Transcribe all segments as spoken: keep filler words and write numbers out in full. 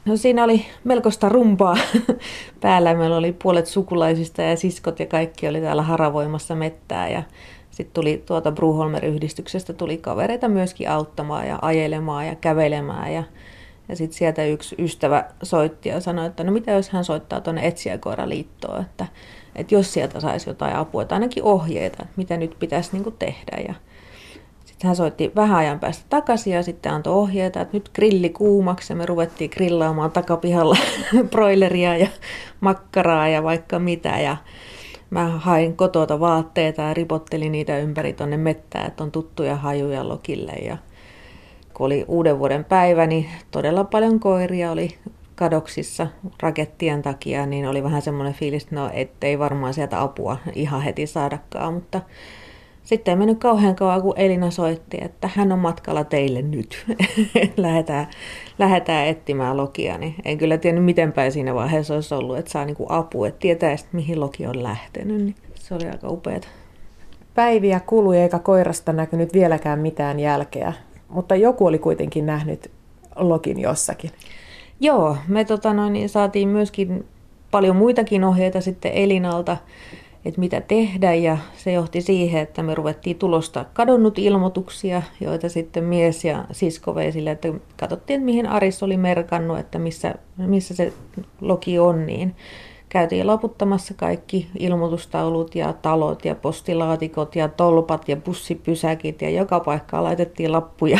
No siinä oli melkoista rumpaa päällä. Meillä oli puolet sukulaisista ja siskot ja kaikki oli täällä haravoimassa mettää. Ja sitten tuli tuota Broholmer-yhdistyksestä tuli kavereita myöskin auttamaan ja ajelemaan ja kävelemään. Ja, ja sitten sieltä yksi ystävä soitti ja sanoi, että no mitä jos hän soittaa tuonne Etsijäkoiraliittoon, että, että jos sieltä saisi jotain apua, tai ainakin ohjeita, että mitä nyt pitäisi niin kuin tehdä. Ja sitten hän soitti vähän ajan päästä takaisin ja sitten antoi ohjeita, että nyt grilli kuumaksi ja me ruvettiin grillaamaan takapihalla broileria ja makkaraa ja vaikka mitä. Ja mä hain kotota vaatteita ja ripottelin niitä ympäri tuonne mettään, että on tuttuja hajuja lokille. Ja kun oli uuden vuoden päivä, niin todella paljon koiria oli kadoksissa rakettien takia, niin oli vähän semmoinen fiilis, että no ettei varmaan sieltä apua ihan heti saadakaan, mutta sitten ei mennyt kauhean kauan, kun Elina soitti, että hän on matkalla teille nyt. lähdetään, lähdetään etsimään Lokia. Niin en kyllä tiennyt, miten päin siinä vaiheessa olisi ollut, että saa niinku apua, että tietää, mihin Loki on lähtenyt. Niin se oli aika upeata. Päiviä kului eikä koirasta näkynyt vieläkään mitään jälkeä, mutta joku oli kuitenkin nähnyt Lokin jossakin. Joo, me tota noin, niin saatiin myöskin paljon muitakin ohjeita sitten Elinalta, että mitä tehdä, ja se johti siihen, että me ruvettiin tulosta kadonnut ilmoituksia, joita sitten mies ja sisko vei sille, että katsottiin, että mihin Aris oli merkannut, että missä, missä se Loki on, niin käytiin laputtamassa kaikki ilmoitustaulut ja talot ja postilaatikot ja tolpat ja bussipysäkit ja joka paikkaan laitettiin lappuja,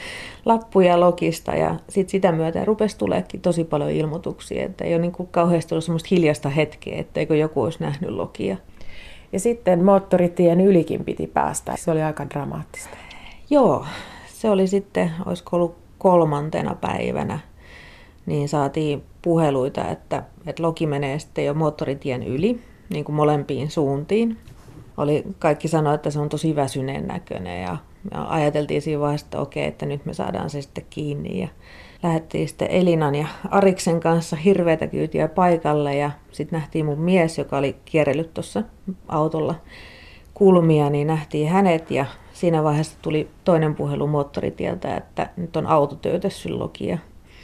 lappuja Lokista ja sitten sitä myöten rupesi tuleekin tosi paljon ilmoituksia, että ei ole niin kuin kauheasti ollut semmoista hiljaista hetkeä, etteikö joku olisi nähnyt Lokia. Ja sitten moottoritien ylikin piti päästä. Se oli aika dramaattista. Joo, se oli sitten, olisiko ollut kolmantena päivänä, niin saatiin puheluita, että, että Loki menee sitten jo moottoritien yli, niin kuin molempiin suuntiin. Oli, kaikki sanoivat, että se on tosi väsyneen näköinen ja, ja ajateltiin siinä vaiheessa, että okei, että nyt me saadaan se sitten kiinni. Ja lähdettiin sitten Elinan ja Ariksen kanssa hirveätä kyytiä paikalle ja sitten nähtiin mun mies, joka oli kierrellyt tuossa autolla kulmia, niin nähtiin hänet ja siinä vaiheessa tuli toinen puhelu moottoritieltä, että nyt on auto töytässy Lokia.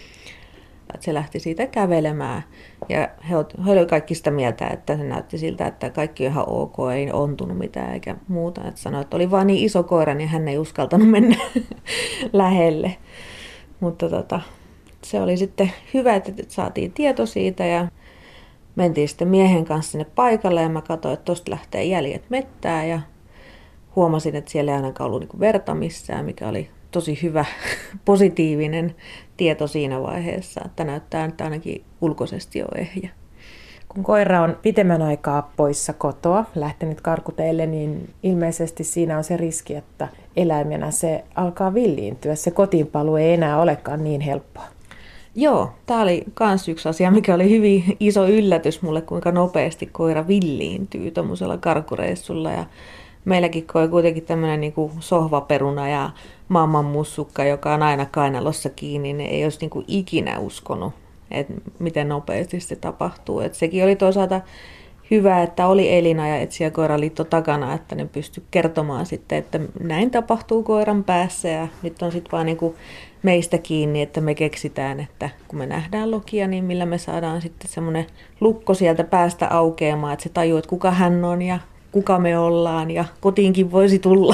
Että se lähti siitä kävelemään ja he olivat kaikki sitä mieltä, että se näytti siltä, että kaikki on ihan ok, ei ontunut mitään eikä muuta. Että sanoi, että oli vaan niin iso koira, niin hän ei uskaltanut mennä lähelle. Mutta tota, se oli sitten hyvä, että saatiin tieto siitä ja mentiin sitten miehen kanssa sinne paikalle ja mä katsoin, että tuosta lähtee jäljet mettään ja huomasin, että siellä ei ainakaan ollut niin kuin verta missään, mikä oli tosi hyvä positiivinen tieto siinä vaiheessa, että näyttää, että ainakin ulkoisesti on ehjä. Kun koira on pitemmän aikaa poissa kotoa, lähtenyt karkuteille, niin ilmeisesti siinä on se riski, että eläimenä se alkaa villiintyä. Se kotiinpaluu ei enää olekaan niin helppoa. Joo, tämä oli myös yksi asia, mikä oli hyvin iso yllätys mulle, kuinka nopeasti koira villiintyy tuommoisella karkureissulla. Ja meilläkin koi kuitenkin tämmöinen niin kuin sohvaperuna ja mammanmussukka, joka on aina kainalossa kiinni, niin ei olisi niin kuin ikinä uskonut, että miten nopeasti se tapahtuu. Et sekin oli toisaalta hyvä, että oli Elina ja Etsijäkoiraliitto takana, että ne pystyi kertomaan sitten, että näin tapahtuu koiran päässä ja nyt on sitten vaan niin kuin meistä kiinni, että me keksitään, että kun me nähdään Lokia, niin millä me saadaan sitten semmoinen lukko sieltä päästä aukeamaan, että se tajuu, että kuka hän on ja kuka me ollaan ja kotiinkin voisi tulla.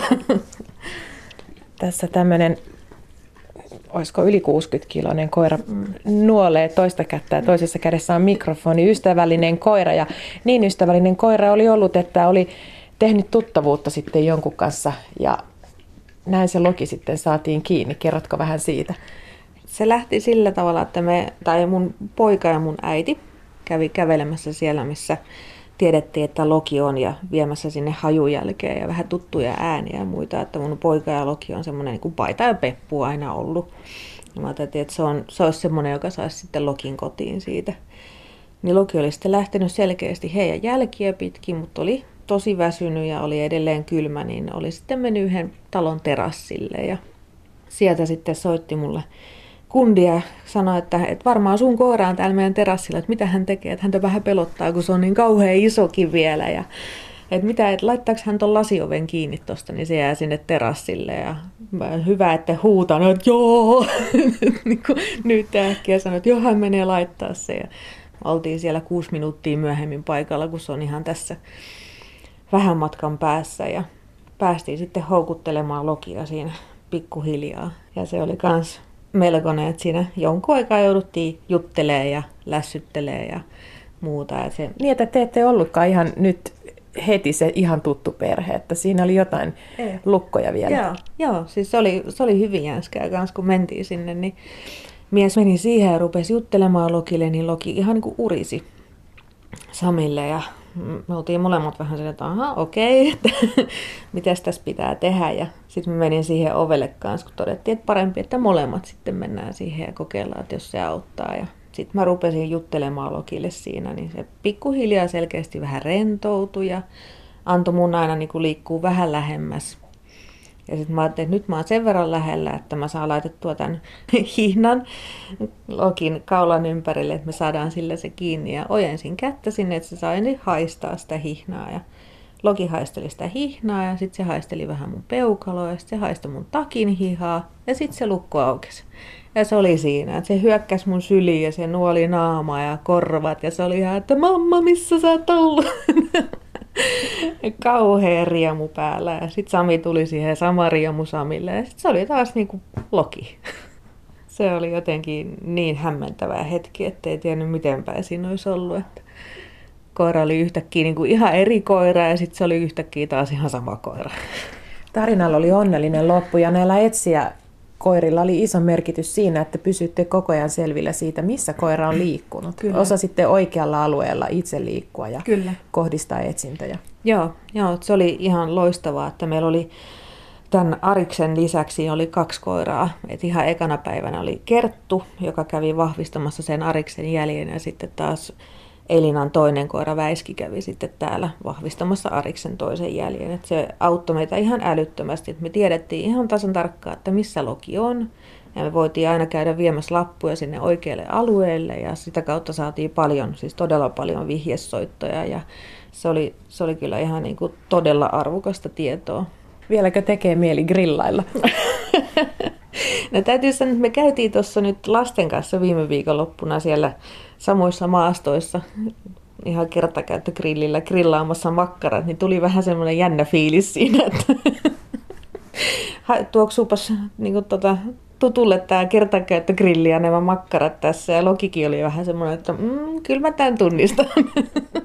Tässä tämmöinen, olisiko yli kuusikymmentä-kiloinen koira nuolee toista kättä ja toisessa kädessä on mikrofoni, ystävällinen koira. Ja niin ystävällinen koira oli ollut, että oli tehnyt tuttavuutta sitten jonkun kanssa ja näin se Loki sitten saatiin kiinni. Kerrotko vähän siitä? Se lähti sillä tavalla, että me, tai mun poika ja mun äiti kävi kävelemässä siellä, missä tiedettiin, että Loki on ja viemässä sinne hajujälkeen ja vähän tuttuja ääniä ja muita, että mun poika ja Loki on semmoinen niin kuin paita ja peppu aina ollut. Ja mä ajattelin, että se, on, se olisi semmoinen, joka saisi sitten Lokin kotiin siitä. Niin Loki oli sitten lähtenyt selkeästi heidän jälkiä pitkin, mutta oli tosi väsynyt ja oli edelleen kylmä, niin oli sitten mennyt yhden talon terassille ja sieltä sitten soitti mulle kundia sanoi, että, että varmaan sun koira on täällä meidän terassilla, että mitä hän tekee, että häntä vähän pelottaa, kun se on niin kauhean isokin vielä. Ja että mitä, että laittaako hän ton lasioven kiinni tosta, niin se jää sinne terassille. Ja hyvä, että huutanut, että joo, niin kuin nyt äkkiä sanoi, että joo, hän menee laittaa se. Ja oltiin siellä kuusi minuuttia myöhemmin paikalla, kun se on ihan tässä vähän matkan päässä. Ja päästiin sitten houkuttelemaan Lokia siinä pikkuhiljaa. Ja se oli kans melkoinen, että siinä jonkun aikaa jouduttiin juttelemaan ja lässyttelemään ja muuta. Että se... Niin, että te ette ollutkaan ihan nyt heti se ihan tuttu perhe, että siinä oli jotain Ei. lukkoja vielä. Joo, joo, siis se oli, se oli hyvin jänskää kans, kun mentiin sinne, niin mies meni siihen ja rupesi juttelemaan Lokille, niin Loki ihan niin kuin urisi Samille ja me oltiin molemmat vähän sen, että aha, okei, että mitäs tässä pitää tehdä. Ja sitten me menin siihen ovelle kanssa, kun todettiin, että parempi, että molemmat sitten mennään siihen ja kokeillaan, että jos se auttaa. Ja sitten mä rupesin juttelemaan Lokille siinä, niin se pikkuhiljaa selkeästi vähän rentoutui ja antoi mun aina niin kuin liikkuu vähän lähemmäs. Ja sitten mä ajattelin, että nyt mä oon sen verran lähellä, että mä saan laitettua tämän hihnan Lokin kaulan ympärille, että me saadaan sillä se kiinni. Ja ojensin kättä sinne, että se sai niin haistaa sitä hihnaa. Ja Loki haisteli sitä hihnaa ja sitten se haisteli vähän mun peukaloa ja sitten se haistoi mun takin hihaa. Ja sitten se lukko aukesi. Ja se oli siinä, että se hyökkäsi mun syliin ja se nuoli naamaa ja korvat. Ja se oli ihan, että mamma, missä sä oot ollut? Kauhea riemu päällä. Ja sitten Sami tuli siihen sama riemu Samille. Ja sitten se oli taas niin kuin Loki. Se oli jotenkin niin hämmentävä hetki, ettei tiennyt miten päin siinä olisi ollut. Että koira oli yhtäkkiä niin kuin ihan eri koira ja sitten se oli yhtäkkiä taas ihan sama koira. Tarinalla oli onnellinen loppu ja näillä etsiä koirilla oli iso merkitys siinä, että pysytte koko ajan selvillä siitä, missä koira on liikkunut. Kyllä. Osasitte oikealla alueella itse liikkua ja Kyllä. kohdistaa etsintöjä. Joo, joo, se oli ihan loistavaa, että meillä oli tämän Ariksen lisäksi oli kaksi koiraa. Et ihan ekana päivänä oli Kerttu, joka kävi vahvistamassa sen Ariksen jäljen ja sitten taas Elinan toinen koira Väiski kävi sitten täällä vahvistamassa Ariksen toisen jäljen. Et se auttoi meitä ihan älyttömästi. Et me tiedettiin ihan tasan tarkkaan, että missä Loki on. Ja me voitiin aina käydä viemässä lappuja sinne oikealle alueelle. Ja sitä kautta saatiin paljon, siis todella paljon vihjesoittoja. Ja se oli, se oli kyllä ihan niin kuin todella arvokasta tietoa. Vieläkö tekee mieli grillailla? No täytyy sanoa, että me käytiin tuossa nyt lasten kanssa viime viikonloppuna siellä samoissa maastoissa ihan kertakäyttögrillillä grillaamassa makkarat, niin tuli vähän semmoinen jännä fiilis siinä, että tuoksuupas niin kuin tota, tutulle tämä kertakäyttögrilli ja nämä makkarat tässä. Ja Lokikin oli vähän semmoinen, että mm, kyllä mä tämän tunnistan.